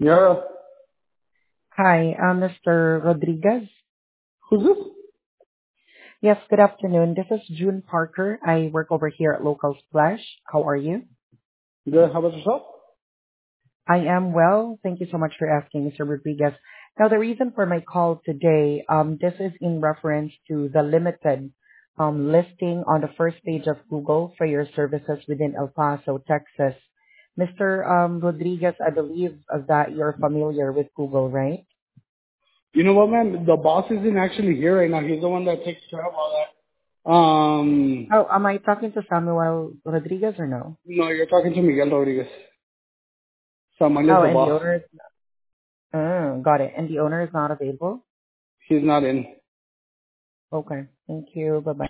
Yeah. Hi, Mr. Rodriguez. Who's this? Yes, good afternoon. This is June Parker. I work over here at Local Splash. How are you? Good. How about yourself? I am well. Thank you so much for asking, Mr. Rodriguez. Now, the reason for my call today, this is in reference to the limited listing on the first page of Google for your services within El Paso, Texas. Mr. Rodriguez, I believe that you're familiar with Google, right? You know what, man? The boss isn't actually here right now. He's the one that takes care of all that. Oh, am I talking to Samuel Rodriguez or no? No, you're talking to Miguel Rodriguez. Someone is Oh, the and the boss. owner is, got it. And the owner is not available? He's not in. Okay. Thank you. Bye-bye.